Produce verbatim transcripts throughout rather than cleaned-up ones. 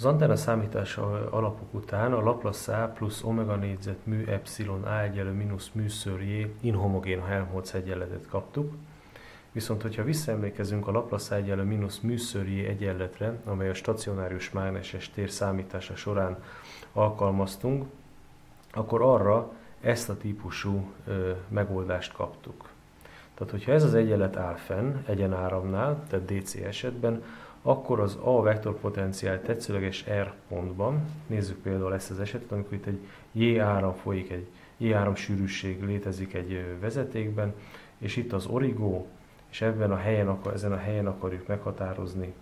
Az antenna számítása alapok után a Laplace A plusz omega négyzet mű epsilon A egyenlő mínusz mű ször J inhomogén Helmholtz egyenletet kaptuk. Viszont, hogyha visszaemlékezünk a Laplace A egyenlő mínusz mű ször J egyenletre, amely a stacionárius mágneses tér számítása során alkalmaztunk, akkor arra ezt a típusú ö, megoldást kaptuk. Tehát, hogyha ez az egyenlet áll fenn egyenáramnál, tehát dé cé esetben, akkor az A vektorpotenciál tetszőleges R pontban, nézzük például ezt az esetet, amikor itt egy J áram folyik, egy J áram sűrűség létezik egy vezetékben, és itt az origó, és ebben a helyen, ezen a helyen akarjuk meghatározni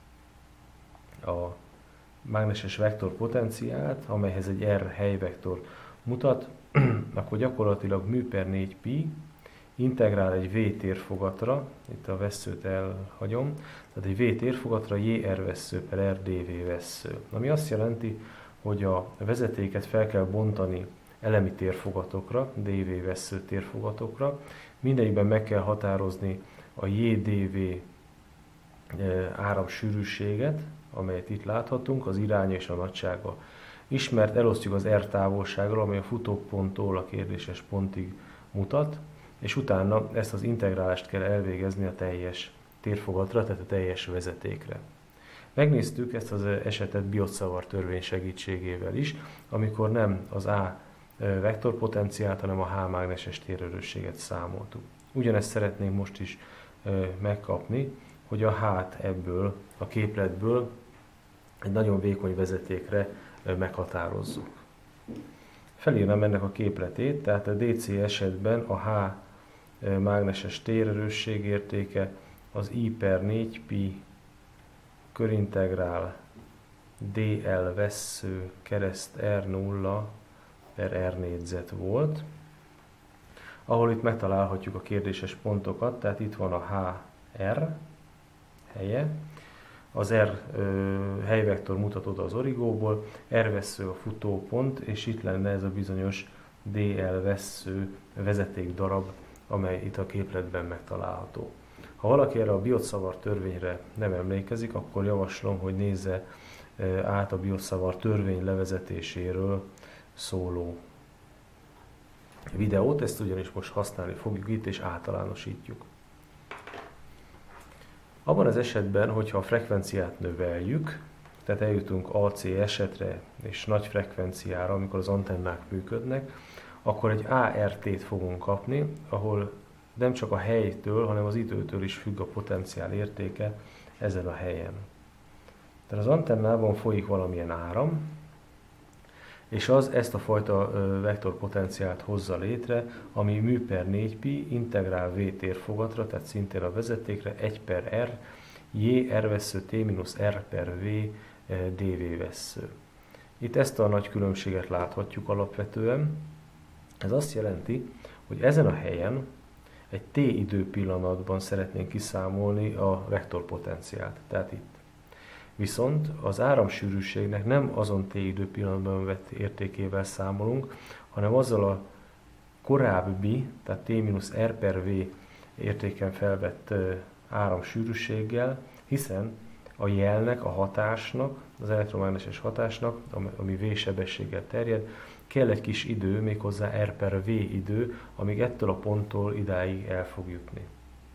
a mágneses vektorpotenciált, amelyhez egy R helyvektor mutat, akkor gyakorlatilag mű per négy pi integrál egy V térfogatra, itt a vesszőt elhagyom, tehát egy V térfogatra J R vessző per R dV vessző. Ami azt jelenti, hogy a vezetéket fel kell bontani elemi térfogatokra, dV vessző térfogatokra, mindegyikben meg kell határozni a J dV áramsűrűséget, amelyet itt láthatunk, az iránya és a nagysága ismert, elosztjuk az R távolsággal, amely a futóponttól a kérdéses pontig mutat, és utána ezt az integrálást kell elvégezni a teljes térfogatra, tehát a teljes vezetékre. Megnéztük ezt az esetet Biot-Savart törvény segítségével is, amikor nem az A vektorpotenciált, hanem a H mágneses térerősséget számoltuk. Ugyanezt szeretnénk most is megkapni, hogy a H-t ebből a képletből egy nagyon vékony vezetékre meghatározzuk. Felírnám ennek a képletét, tehát a dé cé esetben a H mágneses térerősség értéke az I per négy pi körintegrál dl vessző kereszt R nulla per R négyzet volt, ahol itt megtalálhatjuk a kérdéses pontokat, tehát itt van a H R helye, az R ö, helyvektor mutat oda az origóból, R vessző a futópont, és itt lenne ez a bizonyos dl vessző vezeték darab, amely itt a képletben megtalálható. Ha valaki erre a Biot-Savart törvényre nem emlékezik, akkor javaslom, hogy nézze át a Biot-Savart törvény levezetéséről szóló videót, ezt ugyanis most használni fogjuk itt, és általánosítjuk. Abban az esetben, hogyha a frekvenciát növeljük, tehát eljutunk á cé esetre és nagy frekvenciára, amikor az antennák működnek, akkor egy á er té-t fogunk kapni, ahol nem csak a helytől, hanem az időtől is függ a potenciál értéke ezen a helyen. Tehát az antennában folyik valamilyen áram, és az ezt a fajta vektorpotenciált hozza létre, ami mű per négy pi integrál V térfogatra, tehát szintén a vezetékre egy per R, J R vessző T mínusz R per V dV vessző. Itt ezt a nagy különbséget láthatjuk alapvetően. Ez azt jelenti, hogy ezen a helyen egy t idő pillanatban szeretnénk kiszámolni a vektorpotenciált, tehát itt. Viszont az áramsűrűségnek nem azon t idő pillanatban vett értékével számolunk, hanem azzal a korábbi, tehát t mínusz R per V értéken felvett áramsűrűséggel, hiszen a jelnek, a hatásnak, az elektromágneses hatásnak, ami V sebességgel terjed, kell egy kis idő, méghozzá R per V idő, amíg ettől a ponttól idáig el fog jutni.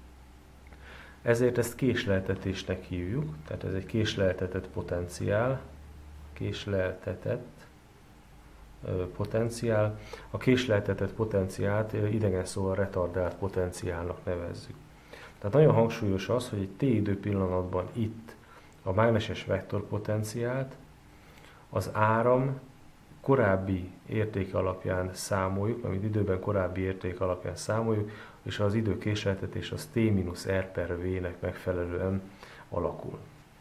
Ezért ezt késleltetésnek hívjuk, tehát ez egy késleltetett potenciál, késleltetett ö, potenciál. A késleltetett potenciált idegen szóval retardált potenciálnak nevezzük. Tehát nagyon hangsúlyos az, hogy egy t idő pillanatban itt a mágneses vektorpotenciált az áram korábbi értéke alapján számoljuk, amit időben korábbi érték alapján számoljuk, és az idő késleltetés az t mínusz R per V-nek megfelelően alakul.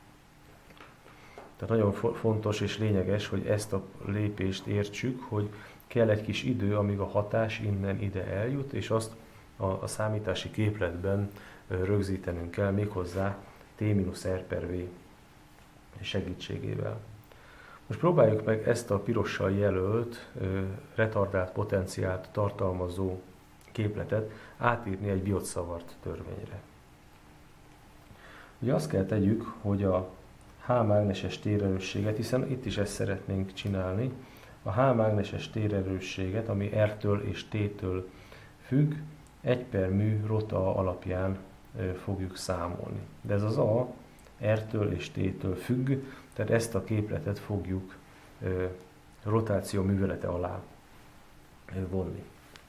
Tehát nagyon fontos és lényeges, hogy ezt a lépést értsük, hogy kell egy kis idő, amíg a hatás innen ide eljut, és azt a, a számítási képletben rögzítenünk kell, méghozzá t mínusz R per V segítségével. Most próbáljuk meg ezt a pirossal jelölt, retardált potenciált tartalmazó képletet átírni egy Biot-Savart törvényre. Ugye azt kell tegyük, hogy a H mágneses térerősséget, hiszen itt is ezt szeretnénk csinálni. A H mágneses térerősséget, ami R-től és T-től függ, egy per mű rota alapján ö, fogjuk számolni. De ez az A R-től és T-től függ, tehát ezt a képletet fogjuk ö, rotáció művelete alá ö, vonni.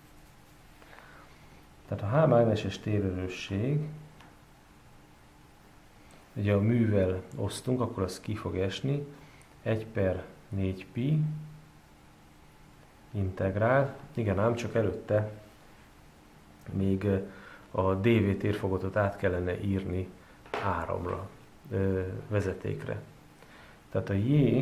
Tehát a H mágneses térerősség, ugye a művel osztunk, akkor az ki fog esni, egy per négy pi integrál, igen ám, csak előtte még a dv térfogatot át kellene írni áramra, vezetékre. Tehát a J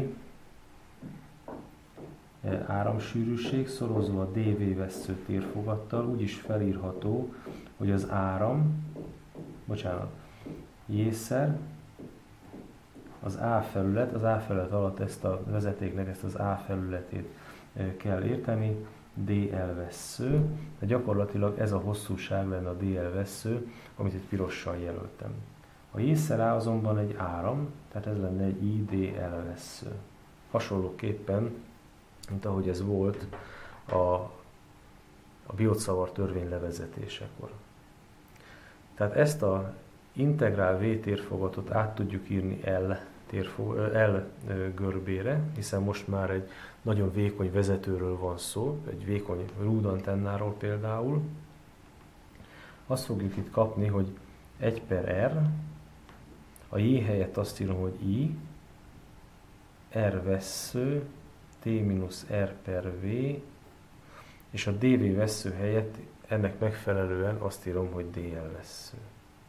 áramsűrűség szorozva a dv vessző térfogattal úgy is felírható, hogy az áram, bocsánat, J-szer az A felület, az A felület alatt ezt a vezetéknek ezt az A felületét kell érteni, dl vessző, de gyakorlatilag ez a hosszúság lenne a dl vessző, amit itt pirossal jelöltem. A J-szer A azonban egy áram, tehát ez lenne egy I dl vessző. Hasonlóképpen, mint ahogy ez volt a, a Biot-Savart törvény levezetésekor. Tehát ezt a integrál V térfogatot át tudjuk írni L, térfog, L görbére, hiszen most már egy nagyon vékony vezetőről van szó, egy vékony rúdantennáról például. Azt fogjuk itt kapni, hogy egy per R, a J helyett azt írom, hogy I, R vessző, T mínusz R per V, és a dv vessző helyett ennek megfelelően azt írom, hogy dl vessző.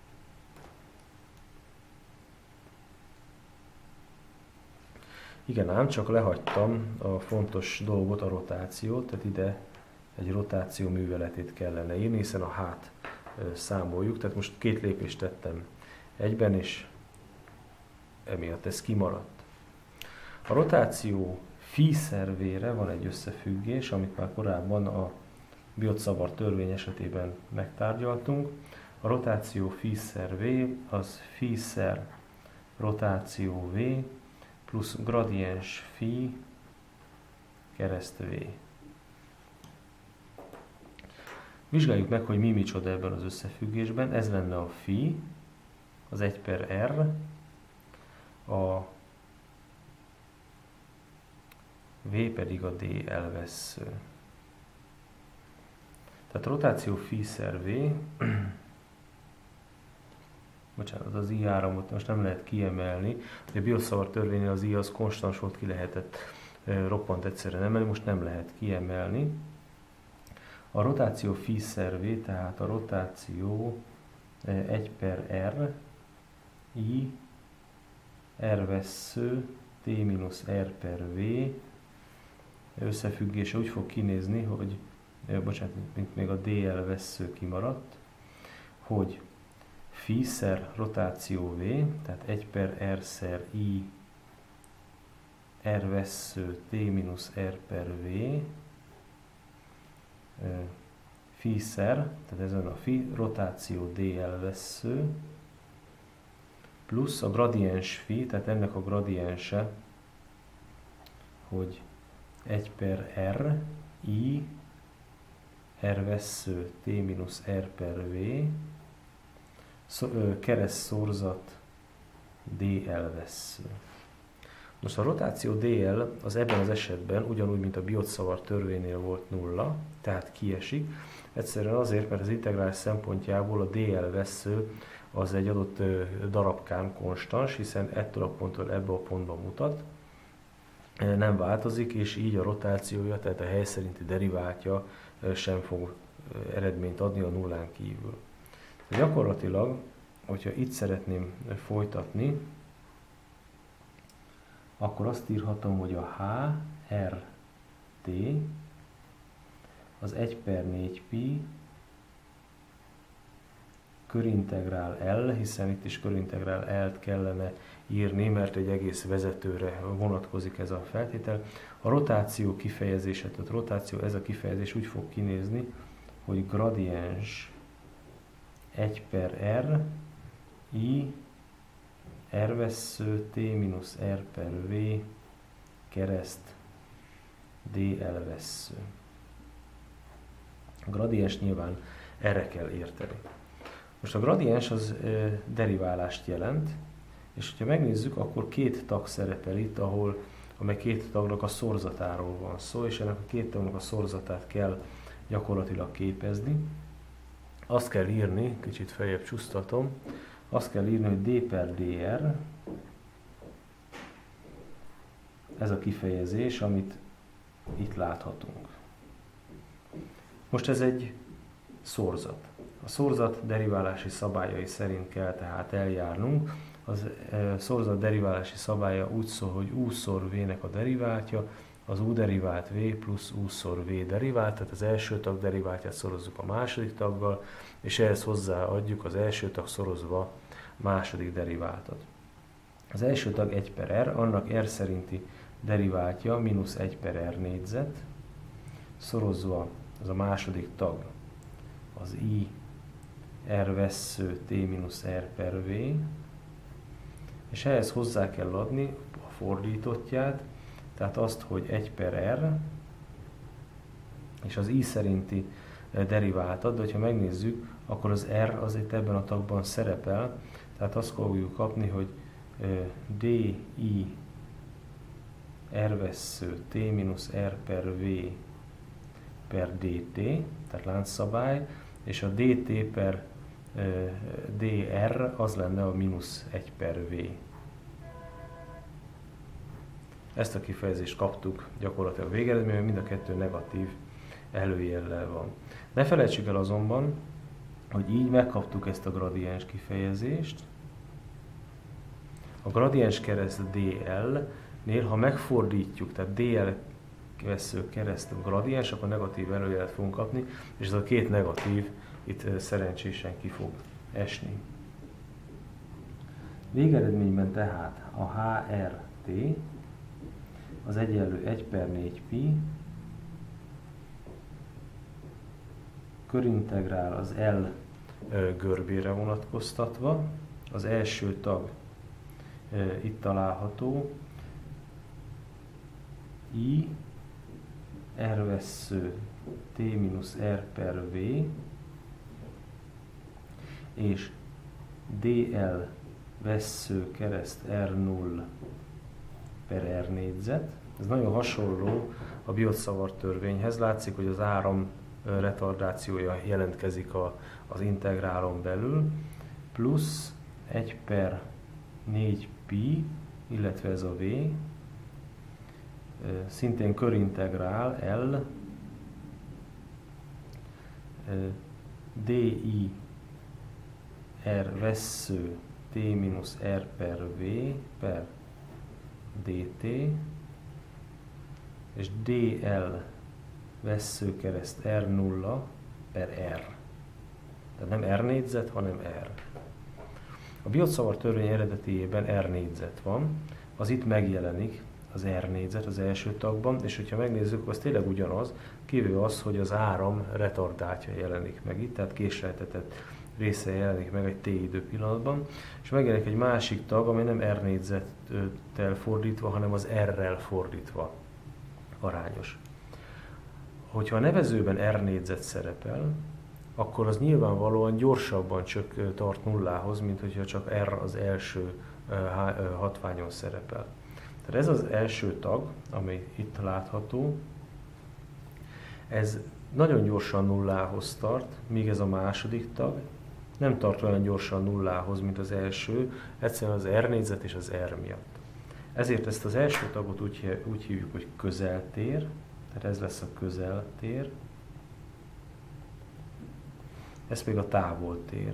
Igen ám, csak lehagytam a fontos dolgot, a rotációt, tehát ide egy rotáció műveletét kellene írni, hiszen a H-t számoljuk, tehát most két lépést tettem egyben, és emiatt ez kimaradt. A rotáció phi-szervére van egy összefüggés, amit már korábban a Biot-Savart törvény esetében megtárgyaltunk. A rotáció phi-szer V az phi-szer rotáció V plusz gradiens phi kereszt V. Vizsgáljuk meg, hogy mi micsoda ebben az összefüggésben. Ez lenne a phi, az egy per R, a V pedig a dl vessző. Tehát a rotáció phi-szer V, bocsánat, az I áramot most nem lehet kiemelni, a Biot-Savart törvénynél az I az konstans volt, ki lehetett roppant egyszerűen emelni, most nem lehet kiemelni. A rotáció phi-szer V, tehát a rotáció egy per R, I, R vessző, T mínusz R per V összefüggése úgy fog kinézni, hogy, bocsánat, mint még a dl vessző kimaradt, hogy phi-szer rotáció V, tehát egy per R szer I, R vessző, T mínusz R per V, phi-szer, tehát ez a phi, rotáció dl vessző, plusz a gradiens phi, tehát ennek a gradiense, hogy egy per R, I, R vessző, T mínusz R per V, kereszt szorzat dl vessző. Most a rotáció dl az ebben az esetben ugyanúgy, mint a Biot-Savart törvénynél volt nulla, tehát kiesik. Egyszerűen azért, mert az integrál szempontjából a dl vessző az egy adott darabkán konstans, hiszen ettől a ponttól ebbe a pontba mutat, nem változik, és így a rotációja, tehát a hely szerinti deriváltja sem fog eredményt adni a nullán kívül. Gyakorlatilag, hogyha itt szeretném folytatni, akkor azt írhatom, hogy a H, R, T az egy per négy pi körintegrál L, hiszen itt is körintegrál L-t kellene írni, mert egy egész vezetőre vonatkozik ez a feltétel. A rotáció kifejezése, tehát rotáció, ez a kifejezés úgy fog kinézni, hogy gradiens egy per R, I, R vessző T mínusz R per V kereszt dl vessző. A gradiens nyilván erre kell érteni. Most a gradiens az e, deriválást jelent, és ha megnézzük, akkor két tag szerepel itt, ahol amely két tagnak a szorzatáról van szó, és ennek a két tagnak a szorzatát kell gyakorlatilag képezni. Azt kell írni, kicsit feljebb csúsztatom, azt kell írni, hogy d per dr, ez a kifejezés, amit itt láthatunk. Most ez egy szorzat. A szorzat deriválási szabályai szerint kell tehát eljárnunk. Az e, szorzat deriválási szabálya úgy szól, hogy u szor v-nek a deriváltja, az u derivált v plusz u szor v derivált, tehát az első tag deriváltját szorozzuk a második taggal, és ehhez hozzáadjuk az első tag szorozva második deriváltat. Az első tag egy per r, annak r szerinti deriváltja mínusz egy per r négyzet, szorozva az a második tag, az i r vessző t mínusz r per v, és ehhez hozzá kell adni a fordítottját, tehát azt, hogy egy per r, és az i szerinti deriváltat, de ha megnézzük, akkor az r az itt ebben a tagban szerepel, tehát azt fogjuk kapni, hogy di r vessző t mínusz r per v per dt, tehát láncszabály, és a dt per dr az lenne a mínusz egy per v. Ezt a kifejezést kaptuk gyakorlatilag végeredményben, mind a kettő negatív előjellel van. Ne felejtsük el azonban, hogy így megkaptuk ezt a gradiens kifejezést. A gradiens kereszt dl-nél, ha megfordítjuk, tehát dl vessző kereszt gradiens, akkor negatív előjelet fogunk kapni, és ez a két negatív itt szerencsésen ki fog esni. Végeredményben tehát a hrt az egyenlő egy per négy pi, körintegrál az L görbére vonatkoztatva, az első tag e, itt található, i r vessző t mínusz r per v, és dl vessző kereszt r null per r négyzet. Ez nagyon hasonló a Biot-Savart törvényhez. Látszik, hogy az áram retardációja jelentkezik a, az integrálon belül, plusz egy per négy pi, illetve ez a v, szintén körintegrál L, di r vessző t mínusz r per v per dt, és dl vessző kereszt r nulla per r. Tehát nem r négyzet, hanem r. A Biot-Savart törvény eredetiében r négyzet van, az itt megjelenik az r négyzet az első tagban, és hogyha megnézzük, az tényleg ugyanaz, kívül az, hogy az áram retardáltja jelenik meg itt, tehát késleltetett része jelenik meg egy t idő pillanatban, és megjelenik egy másik tag, ami nem r négyzettel fordítva, hanem az r-rel fordítva arányos. Hogyha a nevezőben r négyzet szerepel, akkor az nyilvánvalóan gyorsabban csak tart nullához, mint hogyha csak r az első hatványon szerepel. Tehát ez az első tag, ami itt látható, ez nagyon gyorsan nullához tart, míg ez a második tag nem tart olyan gyorsan nullához, mint az első, egyszerűen az r négyzet és az r miatt. Ezért ezt az első tagot úgy, úgy hívjuk, hogy közeltér, tehát ez lesz a közeltér, ez pedig a távoltér.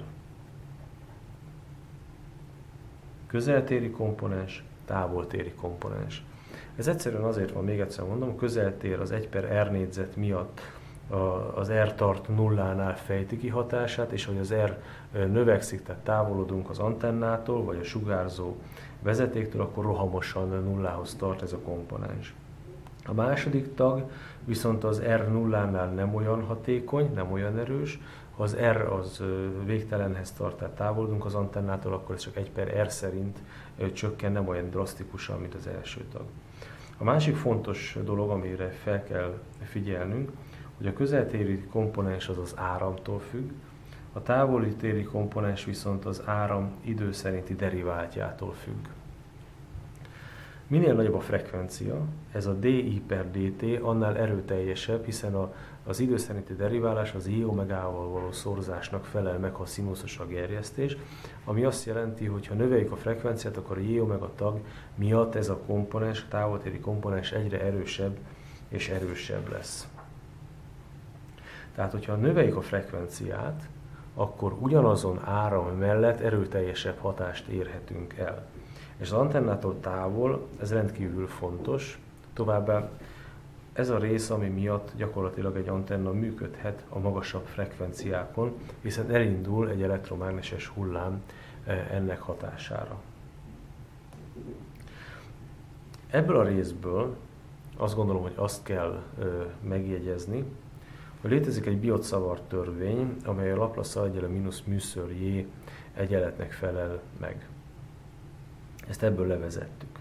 Közeltéri komponens, távoltéri komponens. Ez egyszerűen azért van, még egyszer mondom, a közeltér az egy per r négyzet miatt az r tart nullánál fejti ki hatását, és hogy az r növekszik, tehát távolodunk az antennától, vagy a sugárzó vezetéktől, akkor rohamosan nullához tart ez a komponens. A második tag viszont az r nullánál nem olyan hatékony, nem olyan erős, Ha az R az végtelenhez tart, tehát távolodunk az antennától, akkor ez csak egy per R szerint csökken, nem olyan drasztikusan, mint az első tag. A másik fontos dolog, amire fel kell figyelnünk, hogy a közeltéri komponens az az áramtól függ, a távoli téri komponens viszont az áram idő szerinti deriváltjától függ. Minél nagyobb a frekvencia, ez a di per dt annál erőteljesebb, hiszen a, az idő szerinti deriválás az I omegával való szorzásnak felel meg, ha színuszos a gerjesztés, ami azt jelenti, hogy ha növeljük a frekvenciát, akkor a J omega tag miatt ez a komponens, a távoltéri komponens egyre erősebb és erősebb lesz. Tehát, hogyha növeljük a frekvenciát, akkor ugyanazon áram mellett erőteljesebb hatást érhetünk el. És az antennától távol ez rendkívül fontos, továbbá ez a rész, ami miatt gyakorlatilag egy antenna működhet a magasabb frekvenciákon, hiszen elindul egy elektromágneses hullám ennek hatására. Ebből a részből azt gondolom, hogy azt kell megjegyezni, hogy létezik egy Biot-Savart törvény, amely a Laplace A-egyele mínusz μ-ször J egyenletnek felel meg. Ezt ebből levezettük.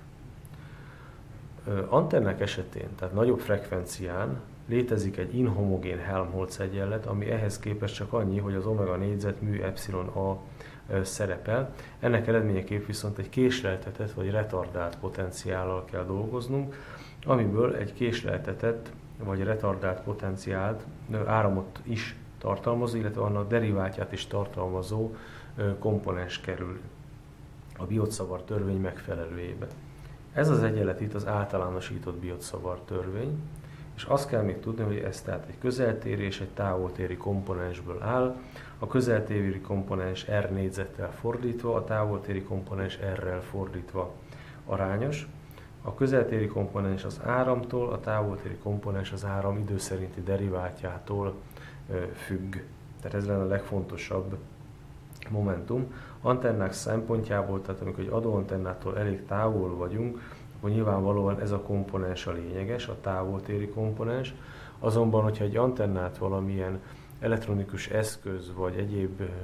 Antennák esetén, tehát nagyobb frekvencián létezik egy inhomogén Helmholtz egyenlet, ami ehhez képest csak annyi, hogy az omega négyzet mű epsilon a szerepel. Ennek eredményeképp viszont egy késleltetett vagy retardált potenciállal kell dolgoznunk, amiből egy késleltetett vagy retardált potenciált áramot is tartalmazó, illetve annak deriváltját is tartalmazó komponens kerül a Biot-Savart törvény megfelelőjébe. Ez az egyenlet itt az általánosított Biot-Savart törvény, és azt kell még tudni, hogy ez tehát egy közeltéri és egy távoltéri komponensből áll. A közeltéri komponens R négyzettel fordítva, a távoltéri komponens R-rel fordítva arányos. A közeltéri komponens az áramtól, a távoltéri komponens az áram idő szerinti deriváltjától függ. Tehát ez lenne a legfontosabb momentum. Antennák szempontjából, tehát amikor egy adóantennától elég távol vagyunk, akkor nyilvánvalóan ez a komponens a lényeges, a távoltéri komponens. Azonban, hogyha egy antennát valamilyen elektronikus eszköz vagy egyéb ö,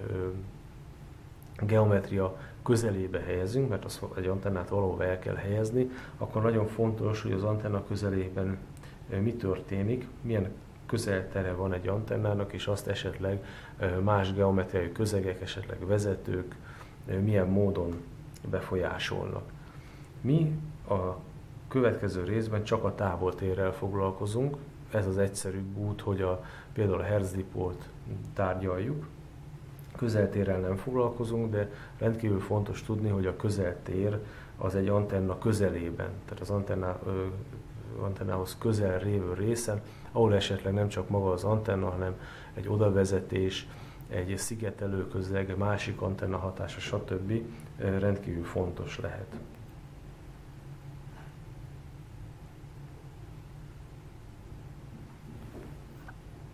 geometria közelébe helyezünk, mert az egy antennát valahova el kell helyezni, akkor nagyon fontos, hogy az antenna közelében mi történik, milyen közeltere van egy antennának, és azt esetleg más geometriai közegek, esetleg vezetők milyen módon befolyásolnak. Mi a következő részben csak a távoltérrel foglalkozunk, ez az egyszerűbb út, hogy a, például a Hertz-dipót tárgyaljuk. Közeltérrel nem foglalkozunk, de rendkívül fontos tudni, hogy a közeltér az egy antenna közelében, tehát az antenna, ö, antennához közel lévő részen, ahol esetleg nem csak maga az antenna, hanem egy odavezetés, egy szigetelő közeg, másik antenna hatása, stb. Rendkívül fontos lehet.